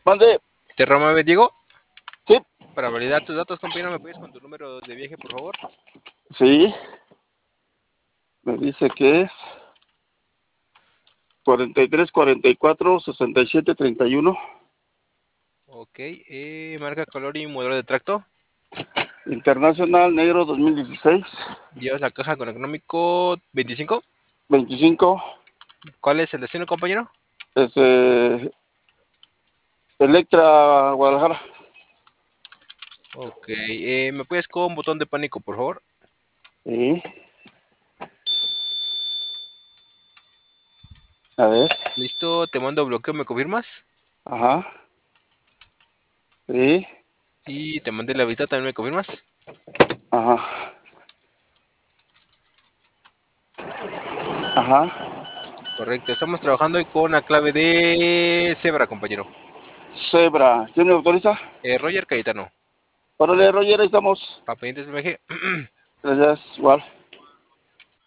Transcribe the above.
Mande. Te Roma Diego. Sí. Para validar tus datos, compañero, ¿me puedes con tu número de viaje, por favor? Sí. Me dice que es 43 44 67 31. Ok, marca, color y modelo de tracto. Internacional negro 2016. Llevas la caja con económico 25. 25. ¿Cuál es el destino, compañero? Es Electra Guadalajara. Ok, ¿me puedes con botón de pánico, por favor? Sí. A ver. Listo, te mando bloqueo, ¿me confirmas? Ajá. Sí. Y te mandé la vista, ¿también me confirmas? Ajá. Ajá. Correcto, estamos trabajando hoy con la clave de Zebra, compañero. Zebra. ¿Quién me autoriza? Roger Cayetano. Órale, Roger, ahí estamos. Para pendientes del viaje. Gracias. Igual.